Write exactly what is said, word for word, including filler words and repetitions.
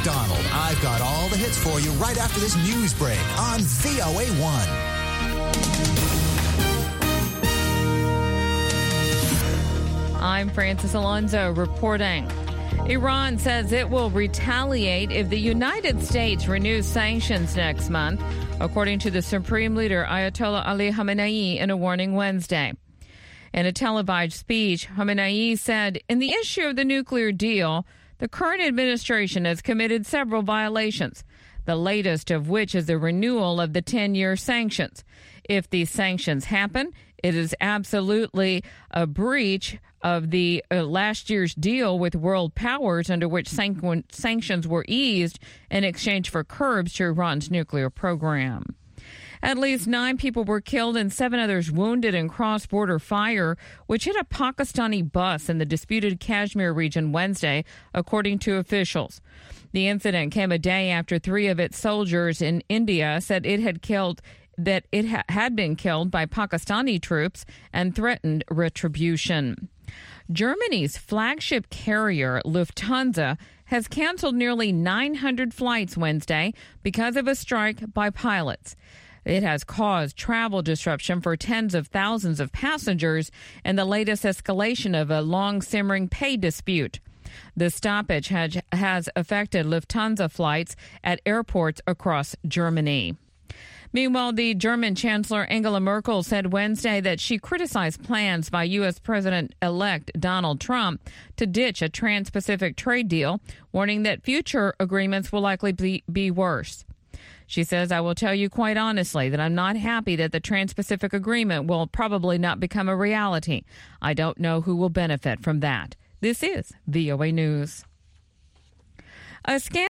McDonald. I've got all the hits for you right after this news break on V O A one. I'm Francis Alonso reporting. Iran says it will retaliate if the United States renews sanctions next month, according to the Supreme Leader Ayatollah Ali Khamenei in a warning Wednesday. In a televised speech, Khamenei said, in the issue of the nuclear deal, the current administration has committed several violations, the latest of which is the renewal of the ten-year sanctions. If these sanctions happen, it is absolutely a breach of the uh, last year's deal with world powers under which san- sanctions were eased in exchange for curbs to Iran's nuclear program. At least nine people were killed and seven others wounded in cross-border fire, which hit a Pakistani bus in the disputed Kashmir region Wednesday, according to officials. The incident came a day after three of its soldiers in India said it had killed that it ha- had been killed by Pakistani troops and threatened retribution. Germany's flagship carrier, Lufthansa, has canceled nearly nine hundred flights Wednesday because of a strike by pilots. It has caused travel disruption for tens of thousands of passengers and the latest escalation of a long-simmering pay dispute. The stoppage has, has affected Lufthansa flights at airports across Germany. Meanwhile, the German Chancellor Angela Merkel said Wednesday that she criticized plans by U S. President-elect Donald Trump to ditch a trans-Pacific trade deal, warning that future agreements will likely be, be worse. She says, I will tell you quite honestly that I'm not happy that the Trans-Pacific Agreement will probably not become a reality. I don't know who will benefit from that. This is V O A News. A scan